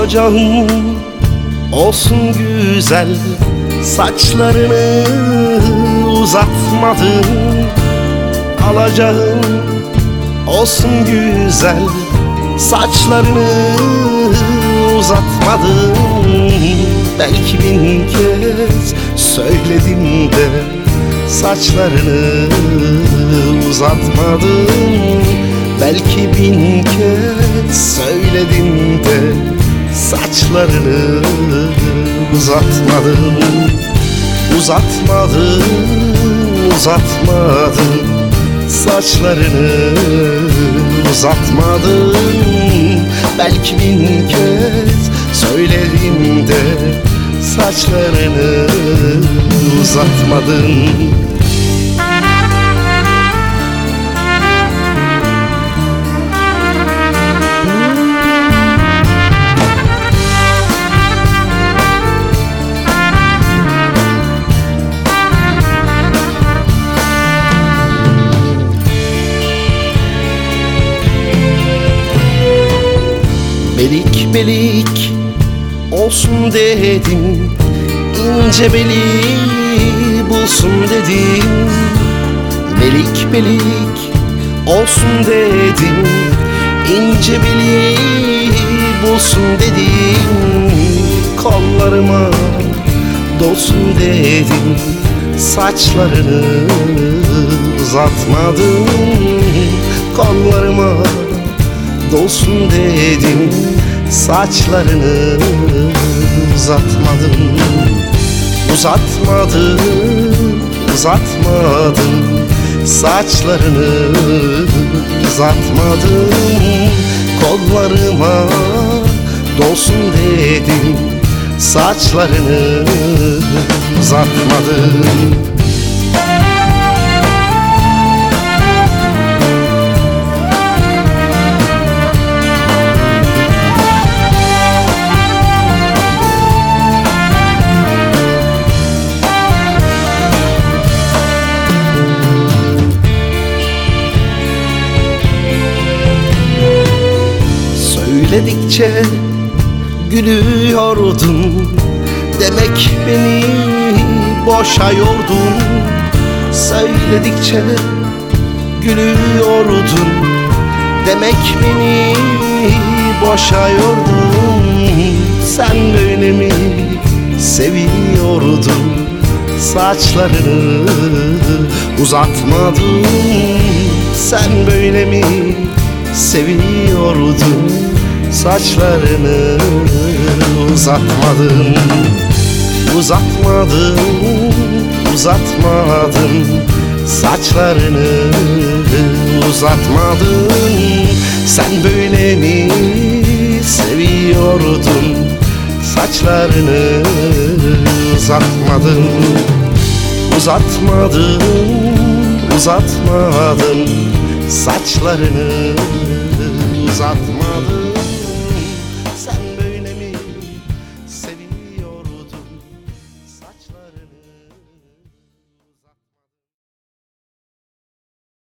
Alacağım olsun güzel, saçlarını uzatmadım. Alacağım olsun güzel, saçlarını uzatmadım. Belki bin kez söyledim de saçlarını uzatmadım. Belki bin kez söyledim de saçlarını uzatmadım. Uzatmadım, uzatmadım, saçlarını uzatmadım. Belki bin kez söyledim de saçlarını uzatmadım. Belik belik olsun dedim, ince beli bulsun dedim. Belik belik olsun dedim, ince beli bulsun dedim. Kollarıma dolsun dedim, saçlarını uzatmadım. Kollarıma dolsun dedim, saçlarını uzatmadım. Uzatmadım, uzatmadım, saçlarını uzatmadım. Kollarıma dolsun dedim, saçlarını uzatmadım. Söyledikçe gülüyordun, demek beni boşa yordun. Söyledikçe gülüyordun, demek beni boşa yordun. Sen böyle mi seviyordun, saçlarını uzatmadın. Sen böyle mi seviyordun, saçlarını uzatmadın. Uzatmadım, uzatmadım, saçlarını uzatmadın. Sen böyle mi seviyordun, saçlarını uzatmadın. Uzatmadım, uzatmadım, saçlarını uzatmadım.